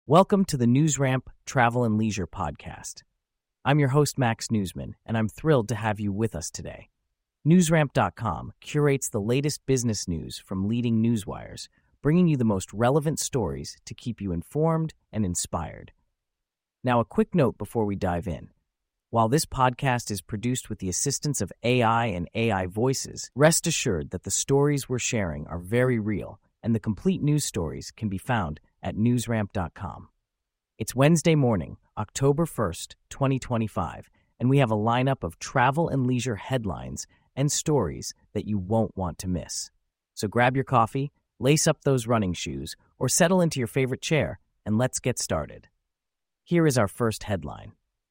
Welcome to the NewsRamp Travel and Leisure Podcast. I'm your host, Max Newsman, and I'm thrilled to have you with us today. NewsRamp.com curates the latest business news from leading newswires, bringing you the most relevant stories to keep you informed and inspired. Now, a quick note before we dive in. While this podcast is produced with the assistance of AI and AI voices, rest assured that the stories we're sharing are very real, and the complete news stories can be found at newsramp.com. It's Wednesday morning, October 1st, 2025, and we have a lineup of travel and leisure headlines and stories that you won't want to miss. So grab your coffee, lace up those running shoes, or settle into your favorite chair, and let's get started. Here is our first headline.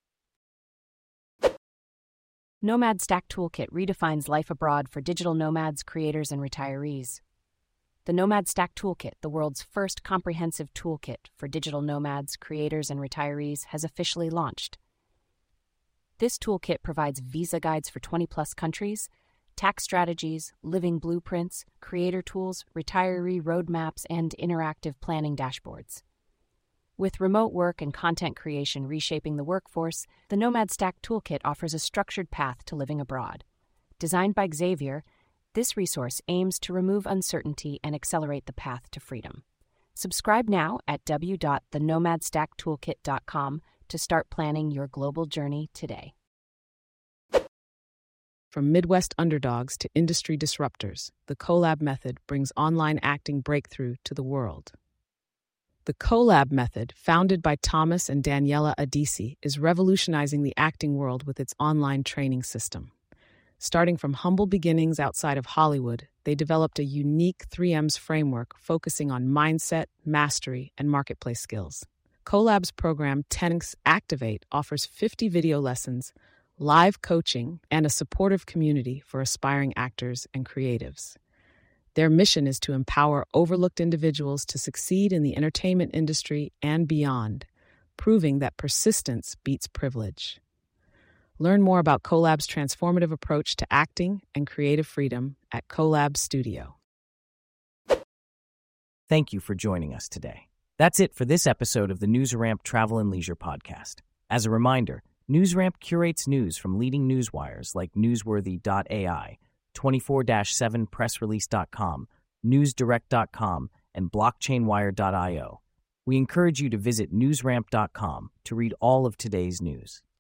Nomad Stack Toolkit redefines life abroad for digital nomads, creators, and retirees. The Nomad Stack Toolkit, the world's first comprehensive toolkit for digital nomads, creators, and retirees, has officially launched. This toolkit provides visa guides for 20-plus countries, tax strategies, living blueprints, creator tools, retiree roadmaps, and interactive planning dashboards. With remote work and content creation reshaping the workforce, the Nomad Stack Toolkit offers a structured path to living abroad. Designed by Xavier, this resource aims to remove uncertainty and accelerate the path to freedom. Subscribe now at w.thenomadstacktoolkit.com to start planning your global journey today. From Midwest underdogs to industry disruptors, the Collab method brings online acting breakthrough to the world. The Collab method, founded by Thomas and Daniela Adisi, is revolutionizing the acting world with its online training system. Starting from humble beginnings outside of Hollywood, they developed a unique 3Ms framework focusing on mindset, mastery, and marketplace skills. Collab's program 10x Activate offers 50 video lessons, live coaching, and a supportive community for aspiring actors and creatives. Their mission is to empower overlooked individuals to succeed in the entertainment industry and beyond, proving that persistence beats privilege. Learn more about Collab's transformative approach to acting and creative freedom at Collab Studio. Thank you for joining us today. That's it for this episode of the NewsRamp Travel and Leisure Podcast. As a reminder, NewsRamp curates news from leading newswires like Newsworthy.ai, 24-7pressrelease.com, NewsDirect.com, and BlockchainWire.io. We encourage you to visit newsramp.com to read all of today's news.